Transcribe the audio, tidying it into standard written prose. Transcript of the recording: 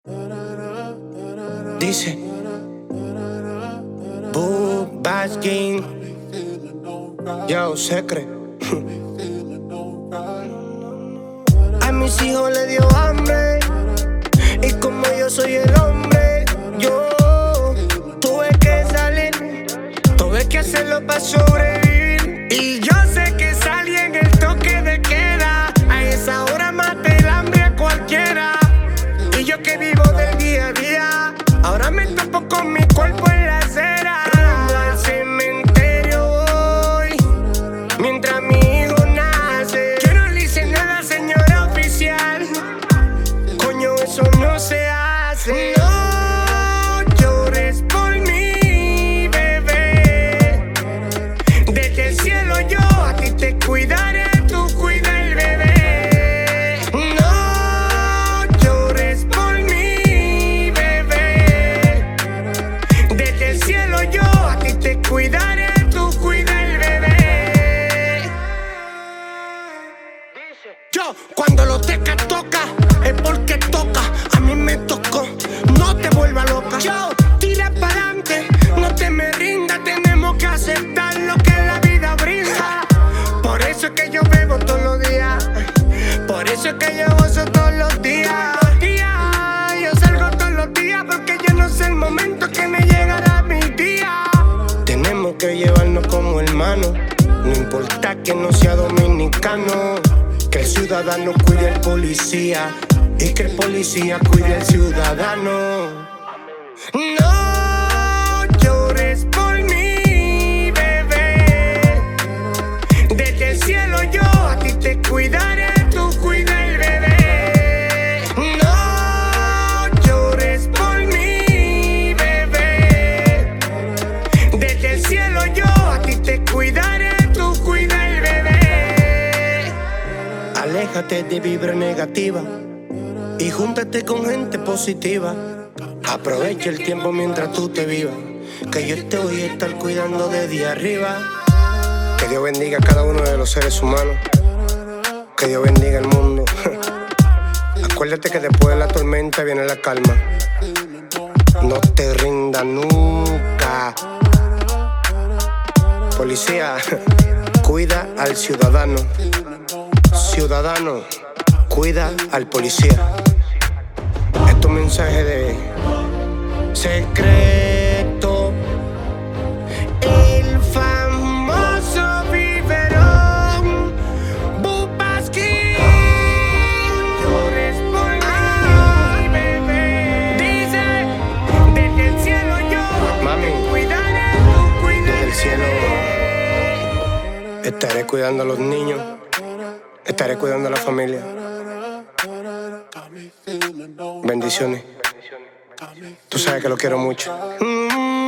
Dice Boo Baskin. Yo, Secret. A mis hijos le dio hambre, y como yo soy el hombre, yo tuve que salir, tuve que hacerlo para sobrevivir. Y yo sé que salí en el toque de queda, a esa hora maté el hambre a cualquiera. Y yo que vivo del día a día, ahora me topo con mi cuerpo en la acera. Rumbo al cementerio voy, mientras mi hijo nace. Yo no le hice nada, señora oficial, coño, eso no se hace. No llores por mí, bebé. Desde el cielo yo a ti te cuidaré, tú cuida el bebé. No llores por mí, bebé. Desde el cielo yo a ti te cuidaré, tú cuida el bebé. Yo, cuando los tecas toca, es porque toca. A mí me tocó, no te vuelvas loca. Yo, tira pa'lante, no te me rindas. Tenemos que aceptar lo que la vida brinda. Por eso es que yo bebo todos los días, por eso es que yo gozo todos los días. Yo salgo todos los días porque yo no sé el momento que me llegará mi día. Tenemos que llevarnos como hermanos, no importa que no sea dominicano. Que el ciudadano cuide al policía y que el policía cuide al ciudadano. No llores por mí, bebé. Desde el cielo yo a ti te cuidaré, tú cuida el bebé. No llores por mí, bebé. Desde el cielo yo a ti te cuidaré, tú cuida el bebé. Aléjate de vibra negativa y júntate con gente positiva. Aprovecha el tiempo mientras tú te vivas, que yo te voy a estar cuidando desde arriba. Que Dios bendiga a cada uno de los seres humanos, que Dios bendiga el mundo. Acuérdate que después de la tormenta viene la calma. No te rindas nunca. Policía, cuida al ciudadano. Ciudadano, cuida al policía. Esto es un mensaje de Secreto, el famoso biberón, Boo Baskin. Llores por mí, bebé. Dice, desde el cielo yo mami, te cuidaré, tú cuida desde el cielo estaré cuidando a los niños, estaré cuidando a la familia. Bendiciones. Tú sabes que lo quiero mucho.